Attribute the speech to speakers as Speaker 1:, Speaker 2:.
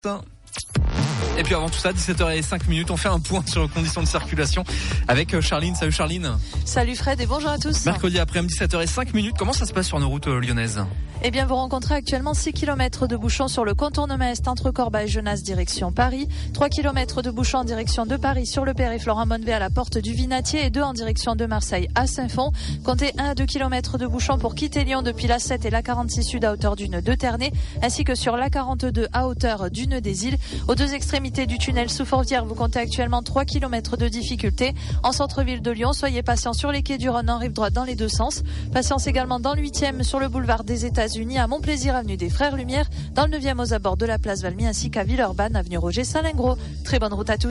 Speaker 1: Et puis avant tout ça, 17h05, on fait un point sur les conditions de circulation avec Charline. Salut Charline.
Speaker 2: Salut Fred et bonjour à tous.
Speaker 1: Mercredi après-midi, 17h05, comment ça se passe sur nos routes lyonnaises ?
Speaker 2: Eh bien, vous rencontrez actuellement 6 km de bouchons sur le contournement est entre Corbeil et Genasse direction Paris, 3 km de bouchons en direction de Paris sur le périph' Laurent Monvet à la porte du Vinatier et 2 en direction de Marseille à Saint-Fond. Comptez 1 à 2 km de bouchons pour quitter Lyon depuis l'A7 et l'A46 Sud à hauteur du nœud de Ternay, ainsi que sur l'A42 à hauteur du nœud des Îles. Aux deux extrémités du tunnel sous Fourvière, vous comptez actuellement 3 km de difficulté. En centre-ville de Lyon, soyez patients sur les quais du Rhône en rive droite dans les deux sens. Patience également dans le 8e sur le boulevard des États-Unis à Montplaisir, avenue des Frères Lumière, dans le 9e aux abords de la place Valmy, ainsi qu'à Villeurbanne, avenue Roger Salingro. Très bonne route à tous.